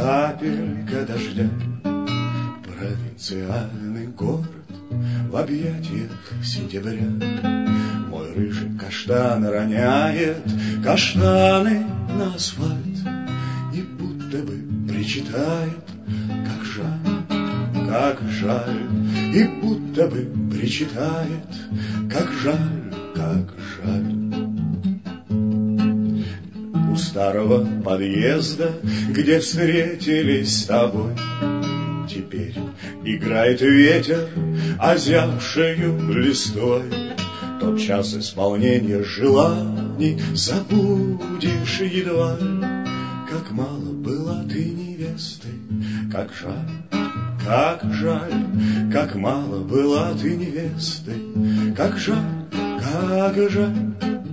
капелька дождя. Провинциальный город в объятиях сентября. Мой рыжий каштан роняет каштаны на асфальт и будто бы причитает: как жаль, и будто бы причитает: как жаль, как жаль. У старого подъезда, где встретились с тобой, теперь играет ветер, озявшею листвой. Тот час исполнения желаний забудешь едва. Как мало была ты невестой, как жаль, как мало была ты невестой, как жаль, как жаль.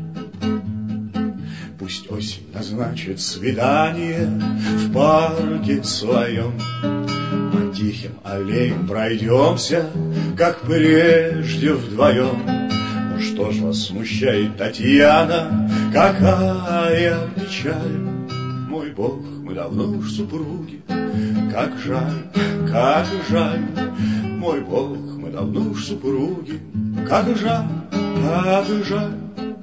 Пусть осень назначит свидание в парке своем. Мы тихим аллеем пройдемся, как прежде вдвоем. Ну что ж вас смущает, Татьяна, какая печаль? Мой Бог, мы давно уж супруги, как жаль, мой Бог, мы давно уж супруги, как жаль, как жаль.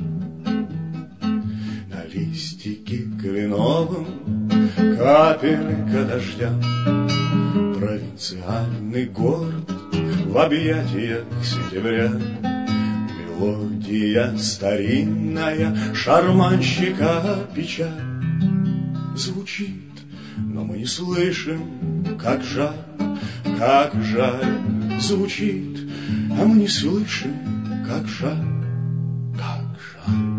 На листике кленовом капелька дождя. Провинциальный город в объятиях сентября. Мелодия старинная, шарманщика печаль. Звучит, но мы не слышим, как жаль, звучит, а мы не слышим, как жаль, как жаль.